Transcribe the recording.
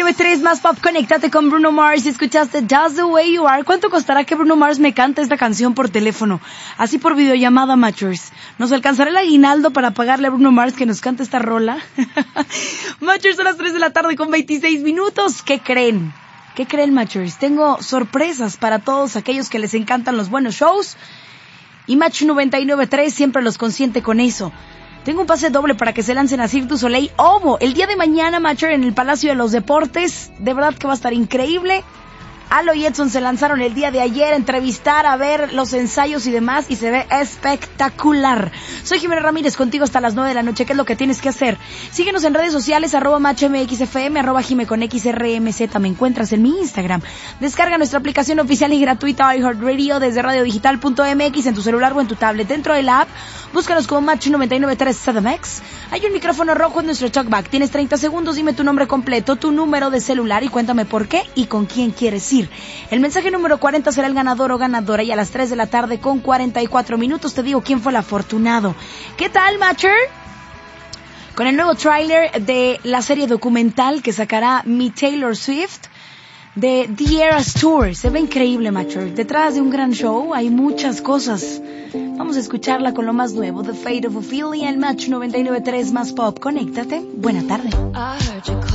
99.3 más pop, conéctate con Bruno Mars y escuchaste Just the Way You Are. ¿Cuánto costará que Bruno Mars me cante esta canción por teléfono? Así por videollamada, Matchers. ¿Nos alcanzará el aguinaldo para pagarle a Bruno Mars que nos cante esta rola? Matchers, son las 3 de la tarde con 26 minutos. ¿Qué creen? ¿Qué creen, Matchers? Tengo sorpresas para todos aquellos que les encantan los buenos shows. Y Match 99.3 siempre los consiente con eso. Tengo un pase doble para que se lancen a Cirque du Soleil Ovo el día de mañana, Matcher, en el Palacio de los Deportes. De verdad que va a estar increíble. Alo y Edson se lanzaron el día de ayer a entrevistar, a ver los ensayos y demás, y se ve espectacular. Soy Jimena Ramírez, contigo hasta las 9 de la noche. ¿Qué es lo que tienes que hacer? Síguenos en redes sociales, @MatchMXFM, @JimeConXRMZ. Me encuentras en mi Instagram. Descarga nuestra aplicación oficial y gratuita iHeartRadio desde radiodigital.mx en tu celular o en tu tablet. Dentro de la app, búscanos como Match 99.3 CDMX. Hay un micrófono rojo en nuestro talkback. Tienes 30 segundos, dime tu nombre completo, tu número de celular y cuéntame por qué y con quién quieres ir. El mensaje número 40 será el ganador o ganadora, y a las 3 de la tarde con 44 minutos te digo quién fue el afortunado. ¿Qué tal, Matcher? Con el nuevo tráiler de la serie documental que sacará mi Taylor Swift de The Eras Tour. Se ve increíble, Matcher. Detrás de un gran show hay muchas cosas. Vamos a escucharla con lo más nuevo, The Fate of Ophelia, el Match 99.3 más pop. Conéctate. Buena tarde.